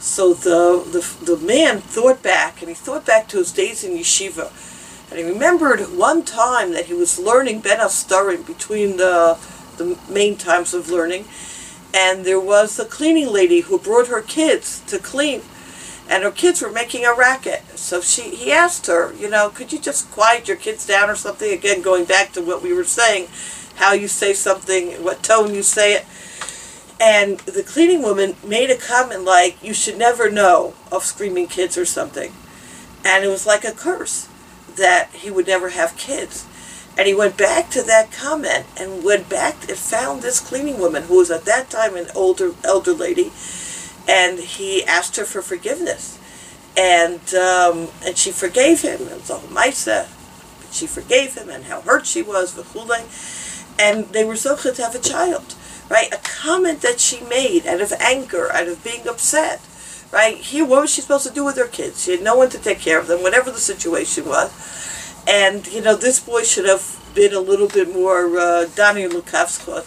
So the man thought back, and he thought back to his days in yeshiva. And he remembered one time that he was learning Ben Hastarim between the main times of learning. And there was a cleaning lady who brought her kids to clean. And her kids were making a racket. So he asked her, could you just quiet your kids down or something? Again, going back to what we were saying, how you say something, what tone you say it. And the cleaning woman made a comment like, you should never know of screaming kids or something. And it was like a curse that he would never have kids. And he went back to that comment and went back and found this cleaning woman who was at that time an elder lady, and he asked her for forgiveness. And she forgave him. It was a maisa. She forgave him and how hurt she was, v'chulei. And they were zocheh to have a child. Right? A comment that she made out of anger, out of being upset. Right? Here, what was she supposed to do with her kids? She had no one to take care of them, whatever the situation was. And, this boy should have been a little bit more Dani Lukavskot.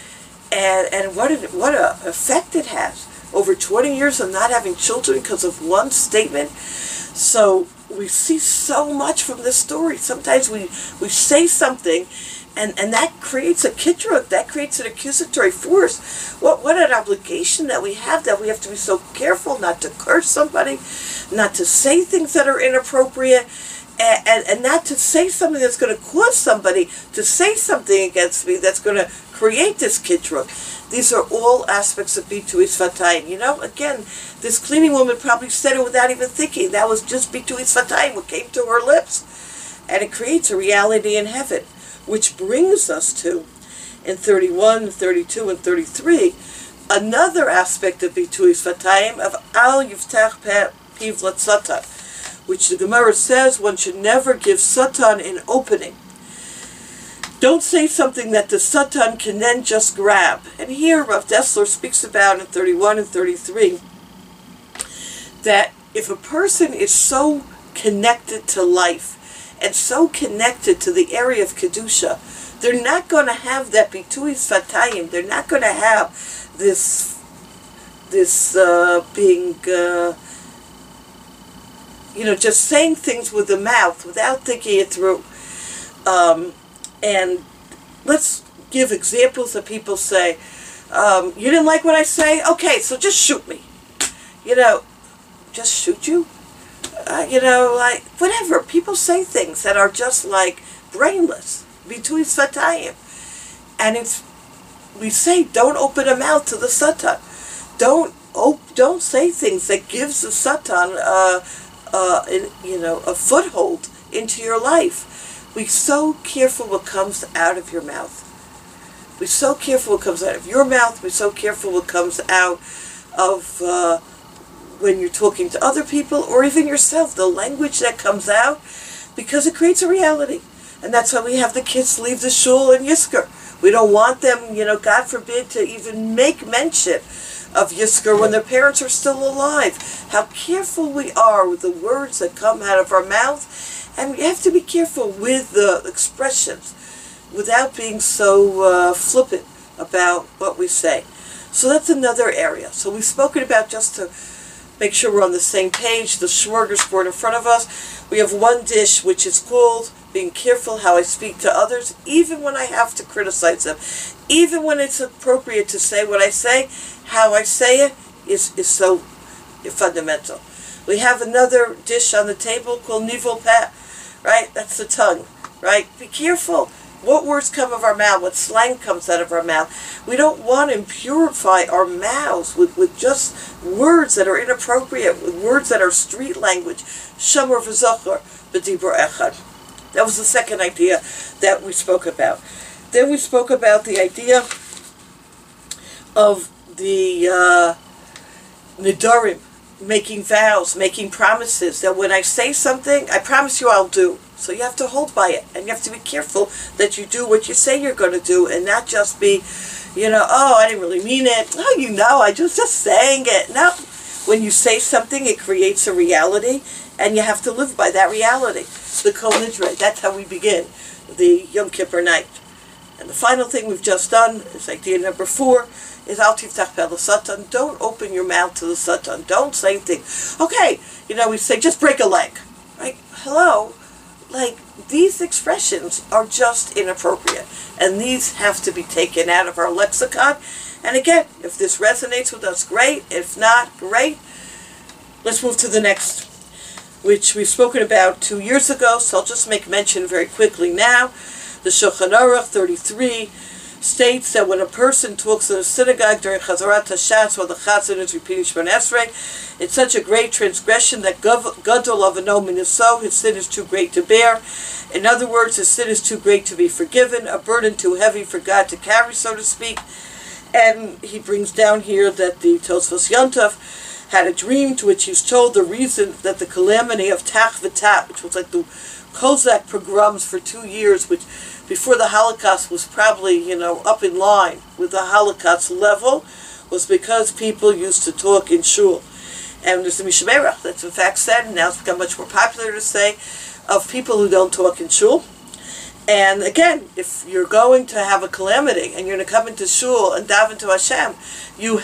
And what a effect it has. Over 20 years of not having children because of one statement. So we see so much from this story. Sometimes we say something, and that creates a kitrut, that creates an accusatory force. What an obligation that we have to be so careful not to curse somebody, not to say things that are inappropriate, and not to say something that's going to cause somebody to say something against me that's going to create this kitrut. These are all aspects of Bitui Sfatayim. Again, this cleaning woman probably said it without even thinking. That was just Bitui Sfatayim, what came to her lips. And it creates a reality in heaven. Which brings us to, in 31, 32, and 33, another aspect of Bitui Sfatayim of Al Yiftach Piv Latzatan, which the Gemara says one should never give Satan an opening. Don't say something that the Satan can then just grab. And here Rav Dessler speaks about in 31 and 33 that if a person is so connected to life and so connected to the area of Kedusha, they're not going to have that Bitui Sfatayim. They're not going to have this being, just saying things with the mouth without thinking it through. And let's give examples that people say, you didn't like what I say? Okay, so just shoot me. Just shoot you? Like, whatever. People say things that are just like brainless, between Sfatayim. And we say, don't open a mouth to the Satan. Don't say things that gives the Satan a foothold into your life. Be so careful what comes out of your mouth. Be so careful what comes out of your mouth. Be so careful what comes out of when you're talking to other people or even yourself. The language that comes out, because it creates a reality. And that's why we have the kids leave the shul in Yizkor. We don't want them, God forbid, to even make mention of Yizkor when their parents are still alive. How careful we are with the words that come out of our mouth. And we have to be careful with the expressions without being so flippant about what we say. So that's another area. So we've spoken about, just to make sure we're on the same page, the smorgasbord in front of us. We have one dish which is called being careful how I speak to others, even when I have to criticize them. Even when it's appropriate to say what I say, how I say it is so fundamental. We have another dish on the table called nivul peh, right? That's the tongue, right? Be careful what words come out of our mouth, what slang comes out of our mouth. We don't want to impurify our mouths with just words that are inappropriate, with words that are street language. Shamor v'zochor b'dibur echad. That was the second idea that we spoke about. Then we spoke about the idea of the nidarim, making vows, making promises, that when I say something, I promise you I'll do. So you have to hold by it, and you have to be careful that you do what you say you're going to do, and not just be, oh, I didn't really mean it. Oh, I just saying it. No. When you say something, it creates a reality, and you have to live by that reality. The Kol Nidre, that's how we begin the Yom Kippur night. And the final thing we've just done is idea number 4, is Al Tiftach Pe L'Satan. Don't open your mouth to the Satan. Don't say anything. Okay, we say just break a leg. Right? Hello? Like, these expressions are just inappropriate. And these have to be taken out of our lexicon. And again, if this resonates with us, great. If not, great. Let's move to the next, which we've spoken about 2 years ago, so I'll just make mention very quickly now. The Shulchan Aruch 33 states that when a person talks in a synagogue during Chazarat HaShatz while the Chazan is repeating Shemona Esrei, it's such a great transgression that Gadol Avano Minaso, his sin is too great to bear. In other words, his sin is too great to be forgiven, a burden too heavy for God to carry, so to speak. And he brings down here that the Tosfos Yontif had a dream to which he's told the reason that the calamity of Tach V'Tat, which was like the Kozak pogroms for 2 years, which before the Holocaust was probably, up in line with the Holocaust level, was because people used to talk in shul. And there's the Mishmerach that's in fact said, and now it's become much more popular to say, of people who don't talk in shul. And again, if you're going to have a calamity and you're going to come into shul and daven to Hashem, you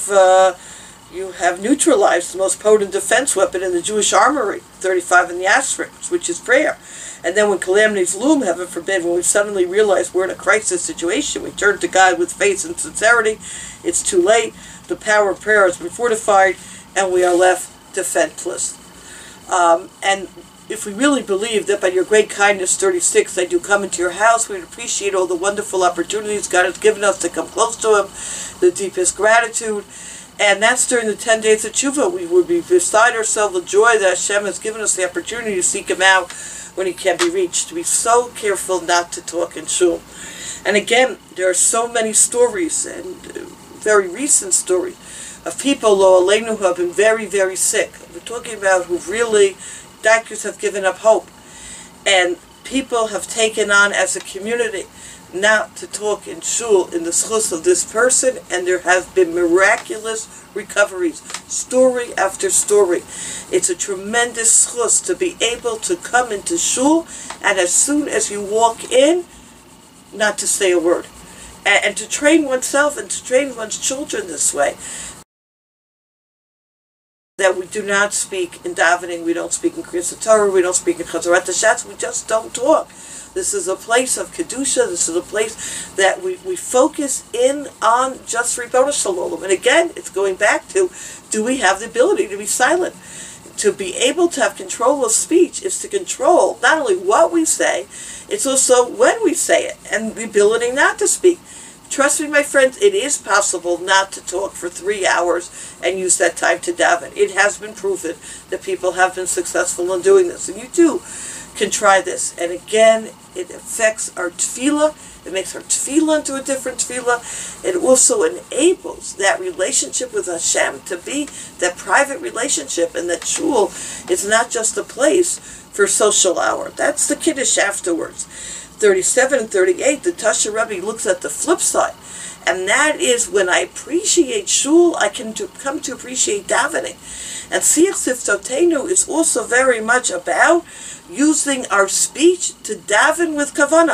have neutralized the most potent defense weapon in the Jewish armory, 35 in the Asterisk, which is prayer. And then when calamities loom, heaven forbid, when we suddenly realize we're in a crisis situation, we turn to God with faith and sincerity, it's too late. The power of prayer has been fortified, and we are left defenseless. And if we really believe that by your great kindness, 36, I do come into your house, we would appreciate all the wonderful opportunities God has given us to come close to Him, the deepest gratitude. And that's during the 10 days of Tshuva. We would be beside ourselves with joy that Hashem has given us the opportunity to seek Him out when He can't be reached. To be so careful not to talk in shul. And again, there are so many stories, and very recent stories, of people, lo aleinu, who have been very, very sick. We're talking about who really, doctors have given up hope. And people have taken on as a community not to talk in shul in the schus of this person, and there have been miraculous recoveries, story after story. It's a tremendous schus to be able to come into shul, and as soon as you walk in, not to say a word. And to train oneself and to train one's children this way. That we do not speak in davening, we don't speak in Kriyas Torah, we don't speak in Chazarat HaShatz, we just don't talk. This is a place of Kedusha, this is a place that we focus in on just Ribbono Shel Olam. And again, it's going back to, do we have the ability to be silent? To be able to have control of speech is to control not only what we say, it's also when we say it, and the ability not to speak. Trust me, my friends, it is possible not to talk for 3 hours and use that time to daven. It has been proven that people have been successful in doing this, and you too can try this. And again, it affects our tefillah. It makes our tefillah into a different tefillah. It also enables that relationship with Hashem to be that private relationship, and that shul is not just a place for social hour. That's the Kiddush afterwards. 37 and 38, the Tasha Rebbe looks at the flip side, and that is when I appreciate shul, I can come to appreciate davening. And Siach Siftotenu is also very much about using our speech to daven with kavanah.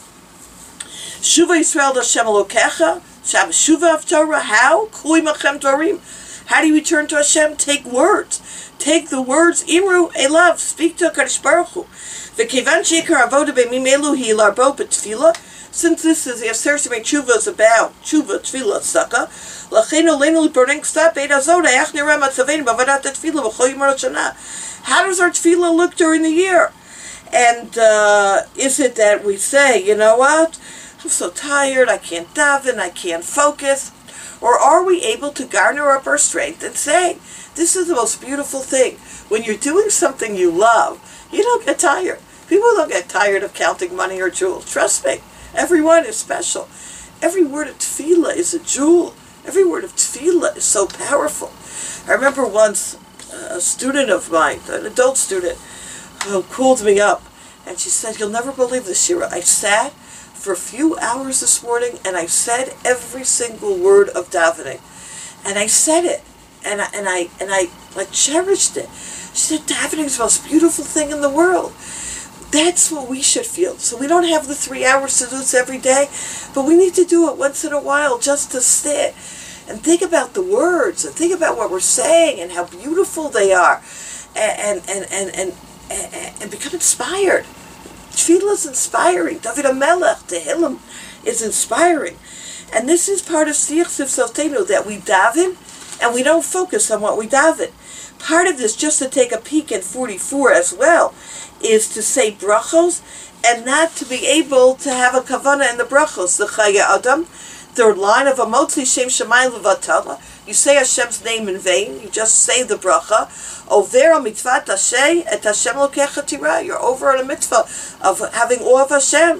Shuva Yisrael Hashem Elokecha, Shabbos Shuva of Torah. How? Kui Machem Dorim. How do you return to Hashem? Take words. Take the words, Imru Elav, speak to HaKadosh Baruch Hu. V'kevan sheikar avoda b'mim elu hi larbo b'tefillah. Since this is the Aseret Tshuva is about Tshuva, Tefillah, Tzedakah, l'cheinu leinu l'boreng ksat beid hazod ha'ach nireh matzaveinu b'avadat tefillah v'chol yimar hashana. How does our tefillah look during the year? And is it that we say, you know what, I'm so tired, I can't daven, I can't focus? Or are we able to garner up our strength and say, this is the most beautiful thing. When you're doing something you love, you don't get tired. People don't get tired of counting money or jewels. Trust me. Everyone is special. Every word of tefillah is a jewel. Every word of tefillah is so powerful. I remember once a student of mine, an adult student, who called me up, and she said, you'll never believe this, Shira. I sat for a few hours this morning, and I said every single word of davening. And I said it. And I cherished it. She said, davening is the most beautiful thing in the world. That's what we should feel. So we don't have the 3 hours to do this every day, but we need to do it once in a while just to sit and think about the words and think about what we're saying and how beautiful they are, and become inspired. Tefillah is inspiring. David HaMelech, Tehillim, is inspiring. And this is part of Siyach Sifsotenu, that we daven and we don't focus on what we daven. Part of this, just to take a peek at 44 as well, is to say brachos and not to be able to have a kavanah in the brachos. The Chaya Adam, third line of Amotzi Shem Shemayim Levatala. You say Hashem's name in vain. You just say the bracha. Over a mitzvah tashay et Hashem lokecha tira. You're over on a mitzvah of having awe of Hashem,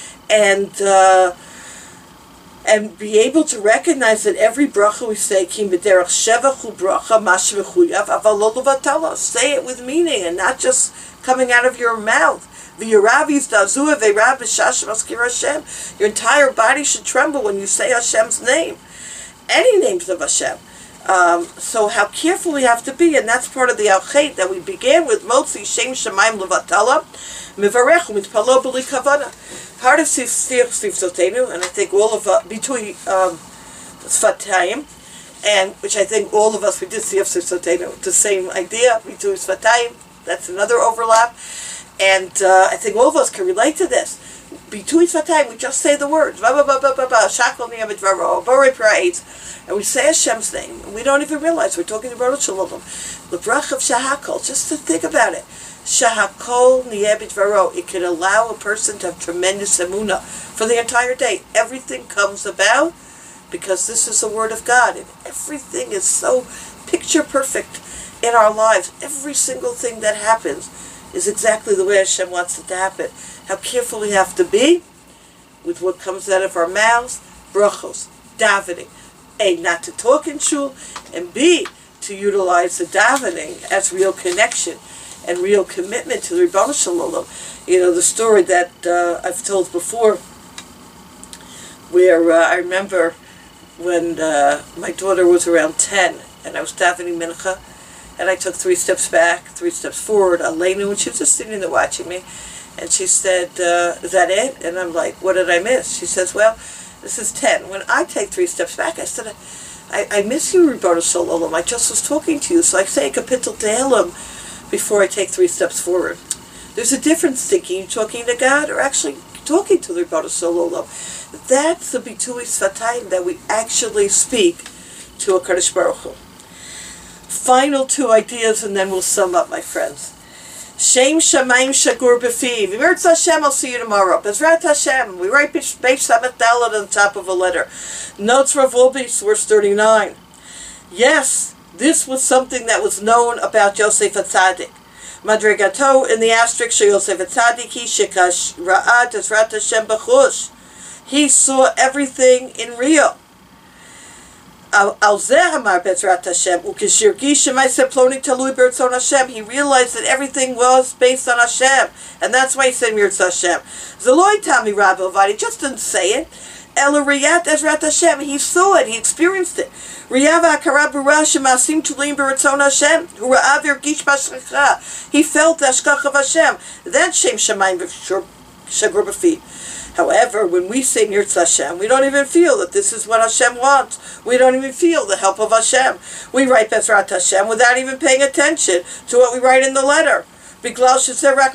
and be able to recognize that every bracha we say, Kim b'derech shevachu bracha mash mechuyav aval lo levatala. Say it with meaning and not just coming out of your mouth. Your entire body should tremble when you say Hashem's name. Any names of Hashem. So how careful we have to be, and that's part of the Alchet that we began with. Motzi Shem Shemayim Levatala, Mivarech Mitpalo B'li Kavana. Part of Siyach Sifsotenu, and I think all of us, between Sfatayim, and which I think all of us, we did Siyach Sifsotenu, the same idea, between Sfatayim, that's another overlap. And I think all of us can relate to this. Between Sfatayim, we just say the words, and we say Hashem's name, and we don't even realize we're talking to Baruch Shalom. The brach of Shahakol, just to think about it. Shahakol niyeh varo. It can allow a person to have tremendous emunah for the entire day. Everything comes about because this is the Word of God, and everything is so picture perfect in our lives. Every single thing that happens is exactly the way Hashem wants it to happen. How careful we have to be with what comes out of our mouths. Brachos, davening. A, not to talk in shul, and B, to utilize the davening as real connection and real commitment to the Ribono Shel Olam. You know, the story that I've told before, where I remember when my daughter was around 10, and I was davening mincha, and I took 3 steps back, 3 steps forward, Aleinu, and she was just sitting there watching me, and she said, is that it? And I'm like, what did I miss? She says, well, this is 10. When I take 3 steps back, I said, I miss you, Ribono Shel Olam. I just was talking to you, so I say a kapitel Tehillim before I take 3 steps forward. There's a difference thinking you're talking to God or actually talking to the Ribono Shel Olam. That's the bitui sfatayim that we actually speak to a Kadosh Baruch Hu. Final 2 ideas, and then we'll sum up, my friends. Shem Shamayim Shagur B'Fiv. Eretz Hashem, I'll see you tomorrow. Bezrat Hashem. We write Beis Samech Dalet on the top of a letter. Notes Rav Wolbe, verse 39. Yes, this was something that was known about Yosef HaTzadik. Madrigato in the asterisk, Yosef HaTzadik, he shekash ra'at Ezrat Hashem b'chush. He saw everything in real. He realized that everything was based on Hashem, and that's why he said Mirz Hashem. Zoloi Tami Rabbi Avadi just didn't say it. Elariyat Ezrat Hashem. He saw it. He experienced it. Riyava Karabura Shemasim Tulim Beratzon Hashem. Hura'av Yergish Bashrecha. He felt the Ashkach of Hashem. That's Shem Shemayim Shagur B'Fiv. However, when we say Mirz Hashem, we don't even feel that this is what Hashem wants. We don't even feel the help of Hashem. We write Bezrat Hashem without even paying attention to what we write in the letter. We write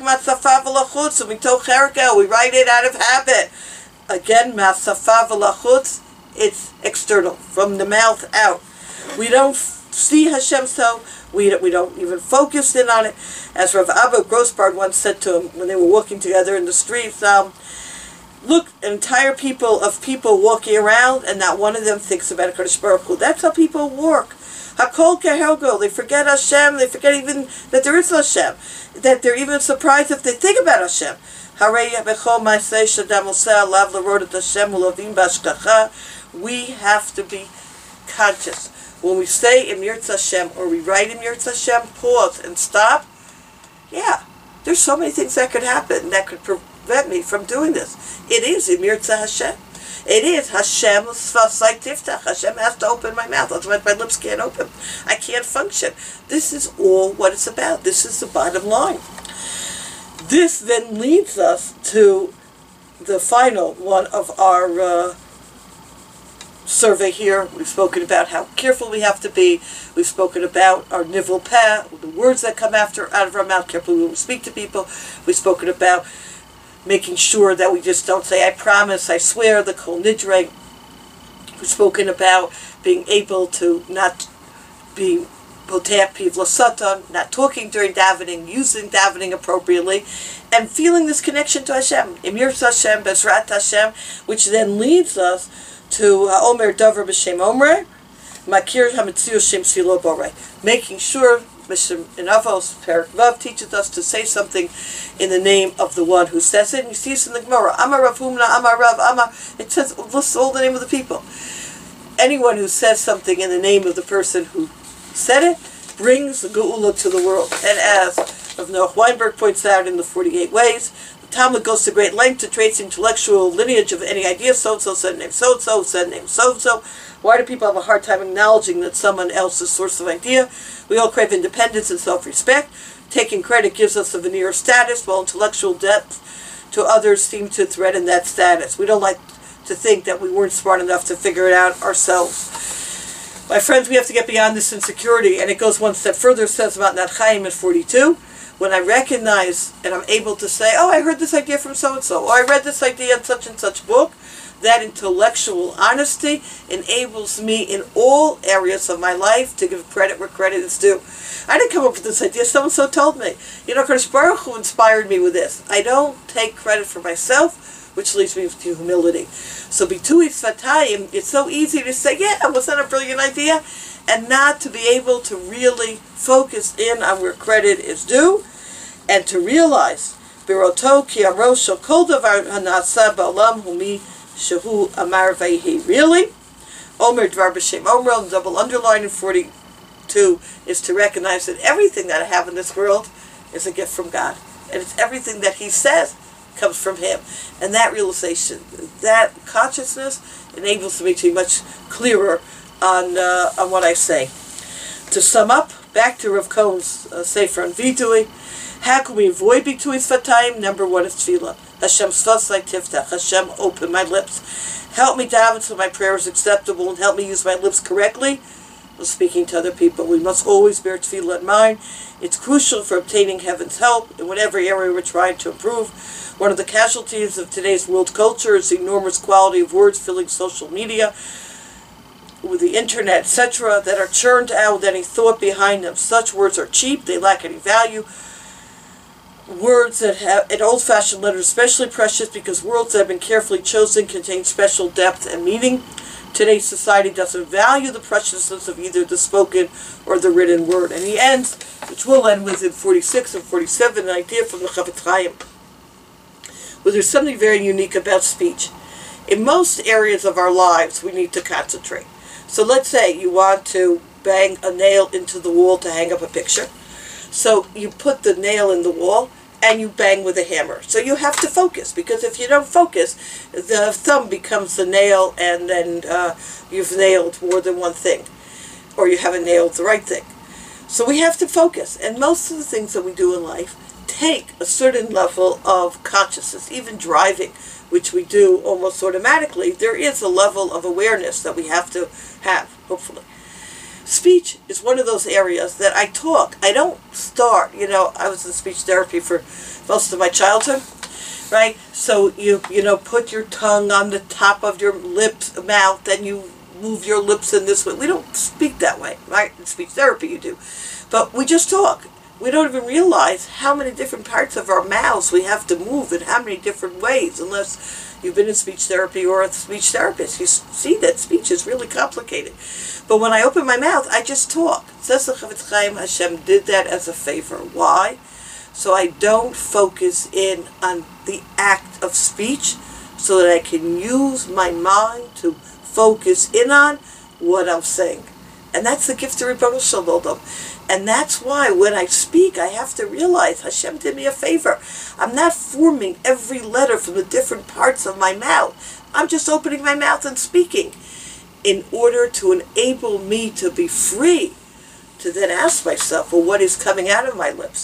it out of habit. Again, Matzafa v'lachutz, it's external, from the mouth out. We don't see Hashem, so we don't even focus in on it. As Rav Abba Grossbard once said to him when they were walking together in the streets, look, an entire people walking around, and not one of them thinks about HaKadosh Baruch Hu. That's how people walk. Hakol kehelgo. They forget Hashem. They forget even that there is Hashem. That they're even surprised if they think about Hashem. We have to be conscious. When we say in Mirz Hashem or we write in Mirz Hashem, pause and stop. Yeah, there's so many things that could happen that could prevent me from doing this. It is in Mirz Hashem. It is Hashem Sfasai Tiftach. Hashem has to open my mouth. Otherwise my lips can't open. I can't function. This is all what it's about. This is the bottom line. This then leads us to the final one of our survey here. We've spoken about how careful we have to be. We've spoken about our nivel peh, the words that come out of our mouth, carefully when we speak to people. We've spoken about making sure that we just don't say, I promise, I swear, the kol nidre. We've spoken about being able to not be poteh piv l'satan, not talking during davening, using davening appropriately, and feeling this connection to Hashem, Emir Hashem, Bezrat Hashem, which then leads us to Omer Davar B'Shem Omre, Makir HaMetzius Shem Silo Borei, making sure, in Avos, Perak Vav teaches us to say something in the name of the one who says it. And you see this in the Gemara, Amar Rav Humna, Amar Rav, Amar, it says, lists all the name of the people. Anyone who says something in the name of the person who said it brings the Geula to the world. And as Rav Noach Weinberg points out in the 48 Ways, the Talmud goes to great length to trace the intellectual lineage of any idea. So-and-so said name so-and-so, said name so-and-so. Why do people have a hard time acknowledging that someone else's source of idea? We all crave independence and self-respect. Taking credit gives us a veneer of status, while intellectual depth to others seem to threaten that status. We don't like to think that we weren't smart enough to figure it out ourselves. My friends, we have to get beyond this insecurity, and it goes one step further. It says about Nat Chaim in 42, when I recognize and I'm able to say, oh, I heard this idea from so-and-so, or I read this idea in such and such book, that intellectual honesty enables me in all areas of my life to give credit where credit is due. I didn't come up with this idea, so-and-so told me. You know, Kadosh Baruch Hu inspired me with this. I don't take credit for myself, which leads me to humility. So Bitui Svatayim, it's so easy to say, yeah, was that a brilliant idea? And not to be able to really focus in on where credit is due, and to realize, Biroto ki arosho kol davar hanasa ba'olam humi shehu amar vayhi. Really? Omer dvar b'shem Omer, double underline in 42, is to recognize that everything that I have in this world is a gift from God. And it's everything that He says comes from Him. And that realization, that consciousness, enables me to be much clearer on what I say. To sum up, back to Rav Cohen's Sefer on Vidui, how can we avoid Bitui Svatayim? Number one is Tefillah. Hashem Svatzai Tiftach. Hashem, open my lips. Help me daven so my prayer is acceptable, and help me use my lips correctly when speaking to other people. We must always bear Tefillah in mind. It's crucial for obtaining heaven's help in whatever area we're trying to improve. One of the casualties of today's world culture is the enormous quality of words filling social media, with the internet, etc., that are churned out with any thought behind them. Such words are cheap, they lack any value. Words that have an old-fashioned letter, especially precious because words that have been carefully chosen contain special depth and meaning. Today's society doesn't value the preciousness of either the spoken or the written word. And he ends, which we'll end with in 46 and 47, an idea from the Chafetz Chaim, where there's something very unique about speech. In most areas of our lives, we need to concentrate. So let's say you want to bang a nail into the wall to hang up a picture. So you put the nail in the wall and you bang with a hammer. So you have to focus, because if you don't focus, the thumb becomes the nail, and then you've nailed more than one thing, or you haven't nailed the right thing. So we have to focus, and most of the things that we do in life take a certain level of consciousness. Even driving, which we do almost automatically, there is a level of awareness that we have to have, hopefully. Speech is one of those areas that I talk. I don't start, I was in speech therapy for most of my childhood, right? So you put your tongue on the top of your mouth, and you move your lips in this way. We don't speak that way, right? In speech therapy you do. But we just talk. We don't even realize how many different parts of our mouths we have to move in how many different ways, unless you've been in speech therapy or a speech therapist. You see that speech is really complicated. But when I open my mouth, I just talk. Says the Chafetz Chaim, Hashem did that as a favor. Why? So I don't focus in on the act of speech, so that I can use my mind to focus in on what I'm saying. And that's the gift of Ribono Shel Olam. And that's why when I speak, I have to realize Hashem did me a favor. I'm not forming every letter from the different parts of my mouth. I'm just opening my mouth and speaking, in order to enable me to be free to then ask myself, well, what is coming out of my lips?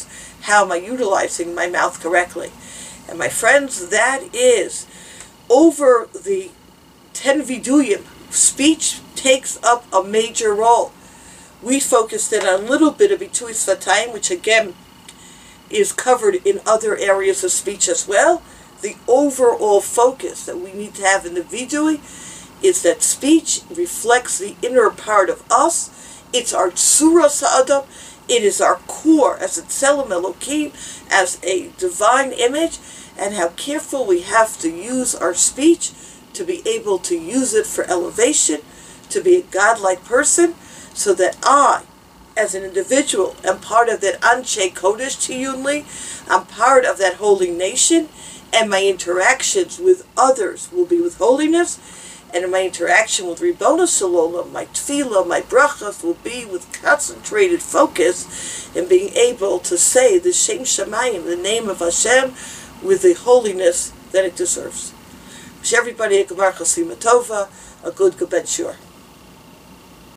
how am I utilizing my mouth correctly? And my friends, that is, over the 10 viduyim, speech takes up a major role. We focused in on a little bit of bitui svatayim, which again is covered in other areas of speech as well. The overall focus that we need to have in the vidui is that speech reflects the inner part of us. It's our tzura sa'adam. It is our core as a tselem Elokim, as a divine image, and how careful we have to use our speech to be able to use it for elevation, to be a godlike person, so that I, as an individual, am part of that Anshe Kodesh Tiyunli, I'm part of that holy nation, and my interactions with others will be with holiness, and in my interaction with Ribono Shel Olam, my tefillah, my brachas will be with concentrated focus in being able to say the Shem Shamayim, the name of Hashem, with the holiness that it deserves. Wish everybody a Gemar Chasima Tova, a good Gebet Shur.